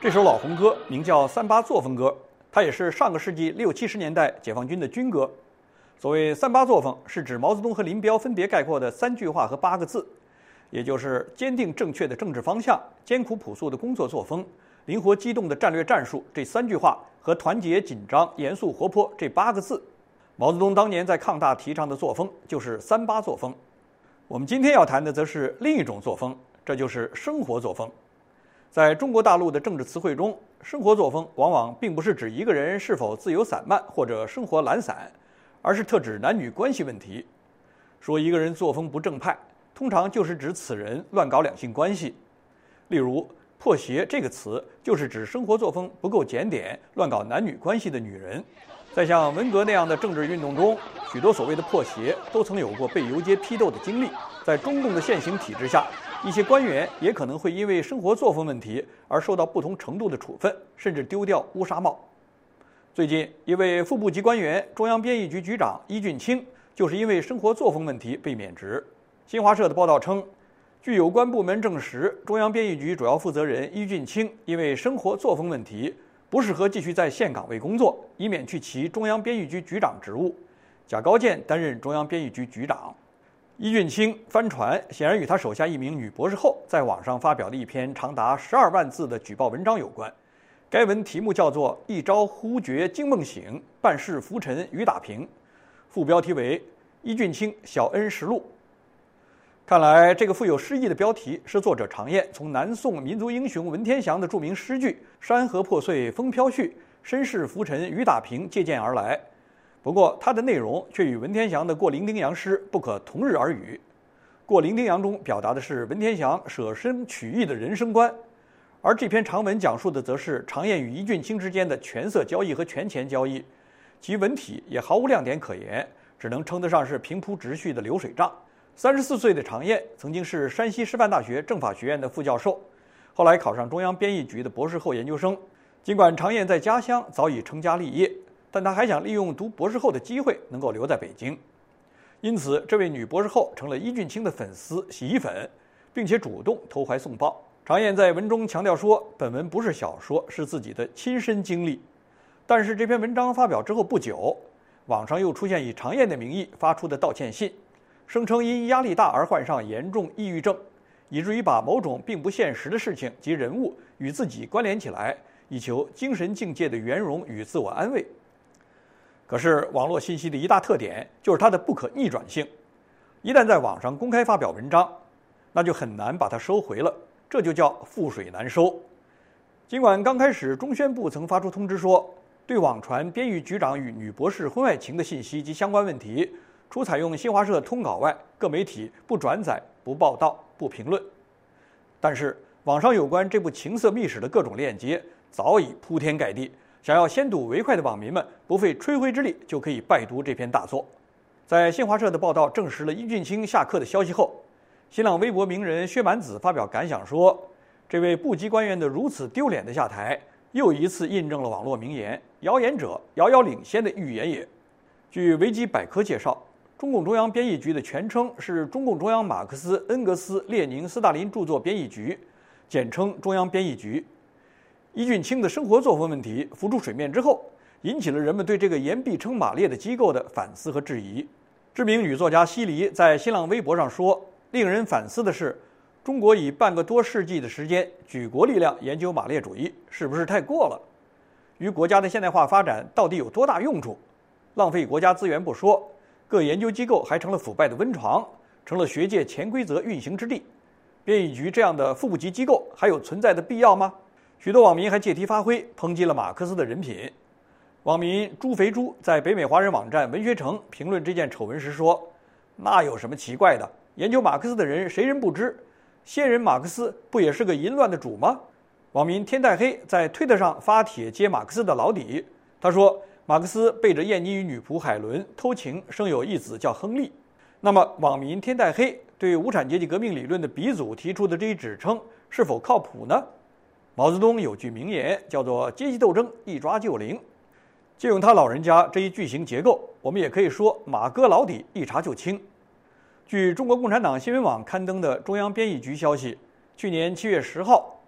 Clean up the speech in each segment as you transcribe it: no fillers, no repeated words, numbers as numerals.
这首老红歌名叫《三八作风歌》，它也是上个世纪60、70年代解放军的军歌。所谓三八作风，是指毛泽东和林彪分别概括的3句话和8个字，也就是坚定正确的政治方向、艰苦朴素的工作作风、灵活机动的战略战术这3句话和团结紧张、严肃活泼这8个字。毛泽东当年在抗大提倡的作风就是三八作风。我们今天要谈的则是另一种作风，这就是生活作风。在中国大陆的政治词汇中，生活作风往往并不是指一个人是否自由散漫或者生活懒散，而是特指男女关系问题。说一个人作风不正派，通常就是指此人乱搞两性关系。例如，破鞋这个词就是指生活作风不够检点、乱搞男女关系的女人。在像文革那样的政治运动中，许多所谓的破鞋都曾有过被游街批斗的经历。在中共的现行体制下，一些官员也可能会因为生活作风问题而受到不同程度的处分，甚至丢掉乌纱帽。最近，一位副部级官员、中央编译局局长伊俊清就是因为生活作风问题被免职。新华社的报道称，据有关部门证实，中央编译局主要负责人伊俊清因为生活作风问题不适合继续在现岗位工作，以免去其中央编译局局长职务。贾高健担任中央编译局局长。伊俊清翻船，显然与他手下一名女博士后在网上发表的一篇长达12万字的举报文章有关。该文题目叫做《一朝忽觉惊梦醒，半世浮沉雨打平》，副标题为《伊俊清小恩实录》。看来，这个富有诗意的标题是作者常燕从南宋民族英雄文天祥的著名诗句“山河破碎风飘絮，身世浮沉雨打平”借鉴而来。不过，它的内容却与文天祥的《过零丁洋》诗不可同日而语。《过零丁洋》中表达的是文天祥舍身取义的人生观，而这篇长文讲述的则是常燕与伊俊清之间的权色交易和权钱交易，其文体也毫无亮点可言，只能称得上是平铺直叙的流水账。34岁的常燕曾经是山西师范大学政法学院的副教授，后来考上中央编译局的博士后研究生。尽管常燕在家乡早已成家立业，但他还想利用读博士后的机会能够留在北京。因此，这位女博士后成了伊俊清的粉丝、洗衣粉，并且主动投怀送抱。常燕在文中强调说，本文不是小说，是自己的亲身经历。但是这篇文章发表之后不久，网上又出现以常燕的名义发出的道歉信，声称因压力大而患上严重抑郁症，以至于把某种并不现实的事情及人物与自己关联起来，以求精神境界的圆融与自我安慰。可是网络信息的一大特点就是它的不可逆转性，一旦在网上公开发表文章，那就很难把它收回了，这就叫覆水难收。尽管刚开始中宣部曾发出通知说，对网传编译局长与女博士婚外情的信息及相关问题，除采用新华社通稿外，各媒体不转载、不报道、不评论。但是网上有关这部情色秘史的各种链接早已铺天盖地，想要先睹为快的网民们不费吹灰之力就可以拜读这篇大作。在新华社的报道证实了伊俊清下课的消息后，新浪微博名人薛蛮子发表感想说，这位部级官员的如此丢脸的下台，又一次印证了网络名言“谣言者遥遥领先”的预言也。据维基百科介绍，中共中央编译局的全称是中共中央马克思、恩格斯、列宁、斯大林著作编译局，简称中央编译局。伊俊清的生活作风问题浮出水面之后，引起了人们对这个言必称马列的机构的反思和质疑。知名女作家西黎在新浪微博上说，令人反思的是，中国以半个多世纪的时间举国力量研究马列主义，是不是太过了？与国家的现代化发展到底有多大用处？浪费国家资源不说，各研究机构还成了腐败的温床，成了学界潜规则运行之地。编译局这样的副部级机构还有存在的必要吗？许多网民还借题发挥，抨击了马克思的人品。网民朱肥猪在北美华人网站文学城评论这件丑闻时说，那有什么奇怪的，研究马克思的人谁人不知，先人马克思不也是个淫乱的主吗？网民天戴黑在推特上发帖揭马克思的老底，他说马克思背着燕妮与女仆海伦偷情，生有一子叫亨利。那么网民天戴黑对无产阶级革命理论的鼻祖提出的这一指称是否靠谱呢？毛泽东有句名言叫做阶级斗争一抓就灵，借用他老人家这一句型结构，我们也可以说马哥老底一查就清。据中国共产党新闻网刊登的中央编译局消息，去年7月10号，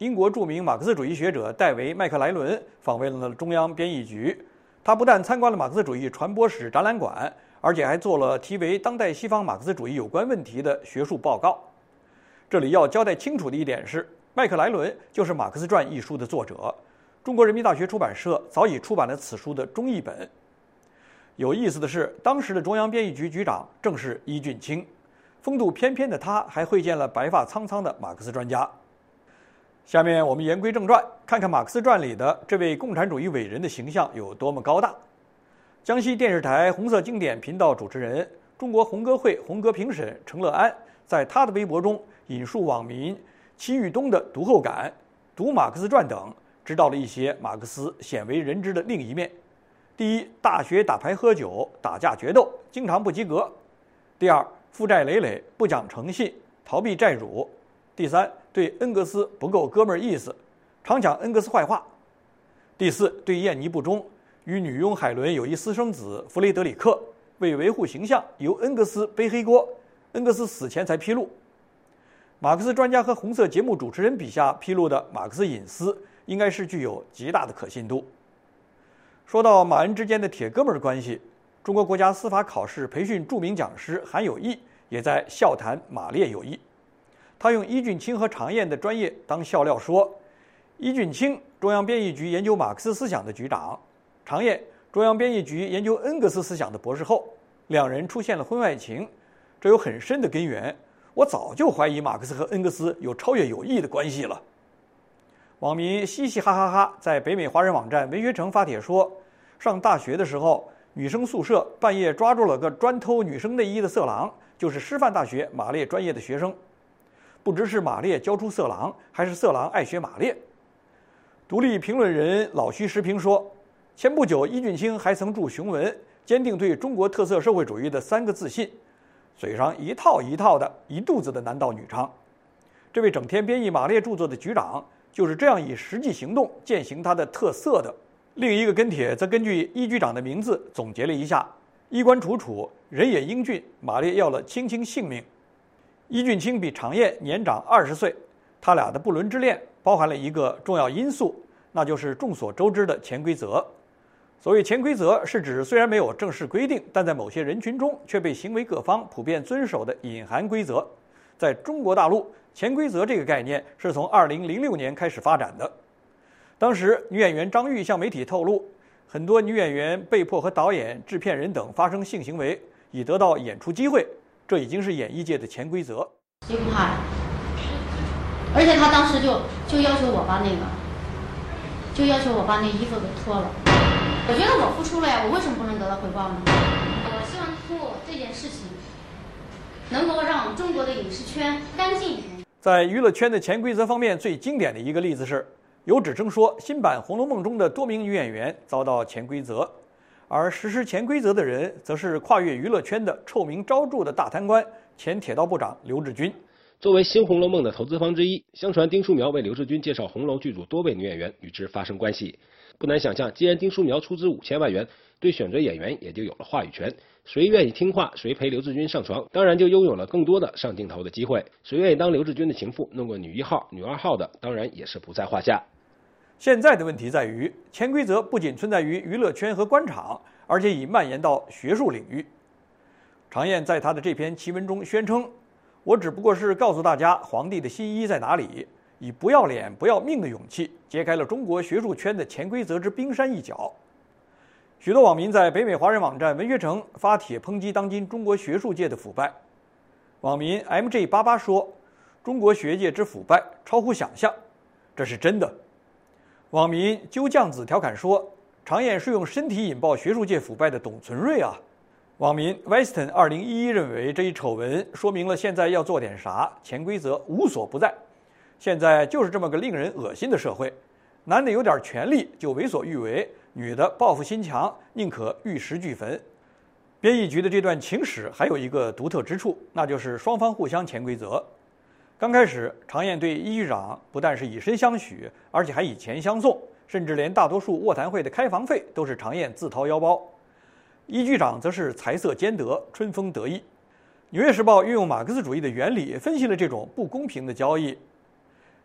英国著名马克思主义学者戴维·麦克莱伦访问了中央编译局。他不但参观了马克思主义传播史展览馆，而且还做了题为《当代西方马克思主义有关问题》的学术报告。这里要交代清楚的一点是，麦克莱伦就是《马克思传》一书的作者，中国人民大学出版社早已出版了此书的中译本。有意思的是，当时的中央编译局局长正是伊俊卿，风度翩翩的他还会见了白发苍苍的马克思专家。下面我们言归正传，看看《马克思传》里的这位共产主义伟人的形象有多么高大。江西电视台红色经典频道主持人、中国红歌会红歌评审程乐安在他的微博中引述网民齐豫东的读后感、读《马克思传》等，知道了一些马克思鲜为人知的另一面。第一，大学打牌喝酒、打架决斗，经常不及格；第二，负债累累，不讲诚信，逃避债主；第三，对恩格斯不够哥们儿意思，常讲恩格斯坏话；第四，对燕妮不忠，与女佣海伦有一私生子弗雷德里克，为维护形象由恩格斯背黑锅，恩格斯死前才披露。马克思专家和红色节目主持人笔下披露的马克思隐私，应该是具有极大的可信度。说到马恩之间的铁哥们儿关系，中国国家司法考试培训著名讲师韩有义也在笑谈马列友谊。他用伊俊卿和常燕的专业当笑料说，伊俊卿中央编译局研究马克思思想的局长，常燕中央编译局研究恩格斯思想的博士后，两人出现了婚外情，这有很深的根源。我早就怀疑马克思和恩格斯有超越友谊的关系了。网民嘻嘻哈哈哈在北美华人网站文学城发帖说，上大学的时候，女生宿舍半夜抓住了个专偷女生内衣的色狼，就是师范大学马列专业的学生。不知是马列教出色狼，还是色狼爱学马列。独立评论人老徐时评说，前不久伊俊卿还曾著雄文，坚定对中国特色社会主义的3个自信，嘴上一套一套的，一肚子的男盗女娼。这位整天编译马列著作的局长，就是这样以实际行动践行他的特色的。另一个跟帖则根据伊局长的名字总结了一下：衣冠楚楚，人也英俊，马列要了卿卿性命。伊俊卿比常燕年长20岁，他俩的不伦之恋包含了一个重要因素，那就是众所周知的潜规则。所谓潜规则，是指虽然没有正式规定，但在某些人群中却被行为各方普遍遵守的隐含规则。在中国大陆，潜规则这个概念是从2006年开始发展的。当时女演员张玉向媒体透露，很多女演员被迫和导演、制片人等发生性行为，以得到演出机会，这已经是演艺界的潜规则。 谁不怕呀？而且他当时就要求我把那衣服给脱了。我觉得我付出了呀，我为什么不能得到回报呢？我希望通过这件事情，能够让中国的影视圈干净一点。 在娱乐圈的潜规则方面，最经典的一个例子是，有指称说新版《红楼梦》中的多名女演员遭到潜规则，而实施潜规则的人则是跨越娱乐圈的臭名昭著的大贪官前铁道部长刘志军。 作为新《红楼梦》的投资方之一，相传丁书苗为刘志军介绍红楼剧组多位女演员与之发生关系。不难想象，既然丁书苗出资5000万元，对选择演员也就有了话语权。谁愿意听话，谁陪刘志军上床，当然就拥有了更多的上镜头的机会。谁愿意当刘志军的情妇，弄个女1号、女2号的，当然也是不在话下。 现在的问题在于，潜规则不仅存在于娱乐圈和官场，而且已蔓延到学术领域。常燕在他的这篇奇文中宣称，我只不过是告诉大家皇帝的新衣在哪里，以不要脸不要命的勇气揭开了中国学术圈的潜规则之冰山一角。许多网民在北美华人网站文学城发帖抨击当今中国学术界的腐败。网民 MJ88 说，中国学界之腐败超乎想象，这是真的。网民鸠酱子调侃说，常燕是用身体引爆学术界腐败的董存瑞啊。网民 Weston 2011认为这一丑闻说明了现在要做点啥，潜规则无所不在。现在就是这么个令人恶心的社会，男的有点权利就为所欲为，女的报复心强，宁可玉石俱焚。编译局的这段情史还有一个独特之处，那就是双方互相潜规则。刚开始，常燕对伊局长不但是以身相许，而且还以钱相送，甚至连大多数卧谈会的开房费都是常燕自掏腰包。伊局长则是财色兼得，春风得意。《纽约时报》运用马克思主义的原理分析了这种不公平的交易。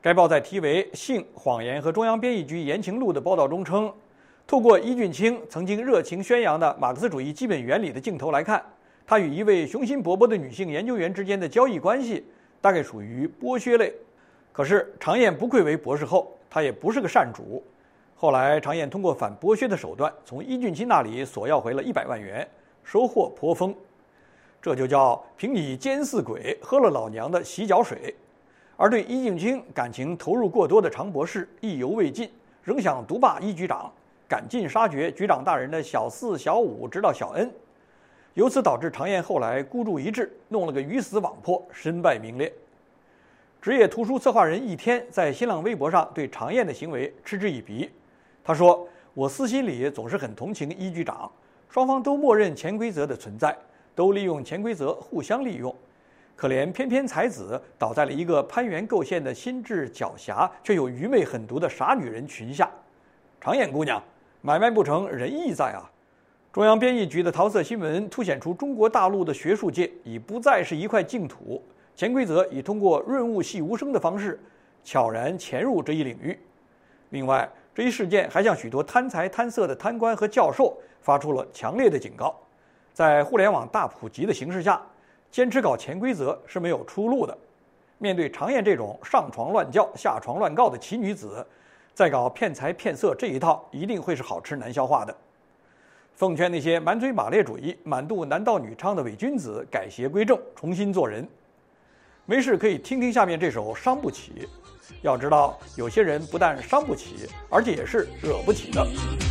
该报在题为《性、谎言和中央编译局言情录》的报道中称，透过伊俊卿曾经热情宣扬的马克思主义基本原理的镜头来看，他与一位雄心勃勃的女性研究员之间的交易关系大概属于剥削类。可是常燕不愧为博士后，他也不是个善主。后来常燕通过反剥削的手段，从伊俊卿那里索要回了100万元，收获颇丰。这就叫凭你奸似鬼，喝了老娘的洗脚水。而对伊俊卿感情投入过多的常博士意犹未尽，仍想独霸伊局长，赶尽杀绝局长大人的小4、小5，直到小N。由此导致常燕后来孤注一掷，弄了个鱼死网破，身败名裂。职业图书策划人易天在新浪微博上对常燕的行为嗤之以鼻。他说：“我私心里总是很同情伊局长，双方都默认潜规则的存在，都利用潜规则互相利用。可怜翩翩才子倒在了一个攀援构陷的心智狡黠却又愚昧狠毒的傻女人裙下。常燕姑娘，买卖不成仁义在啊！”中央编译局的桃色新闻凸显出中国大陆的学术界已不再是一块净土，潜规则已通过润物细无声的方式悄然潜入这一领域。另外，这一事件还向许多贪财贪色的贪官和教授发出了强烈的警告。在互联网大普及的形势下，坚持搞潜规则是没有出路的。面对常燕这种上床乱叫下床乱告的奇女子，再搞骗财骗色这一套，一定会是好吃难消化的。奉劝那些满嘴马列主义、满肚男盗女娼的伪君子改邪归正，重新做人。没事可以听听下面这首《伤不起》。要知道，有些人不但伤不起，而且也是惹不起的。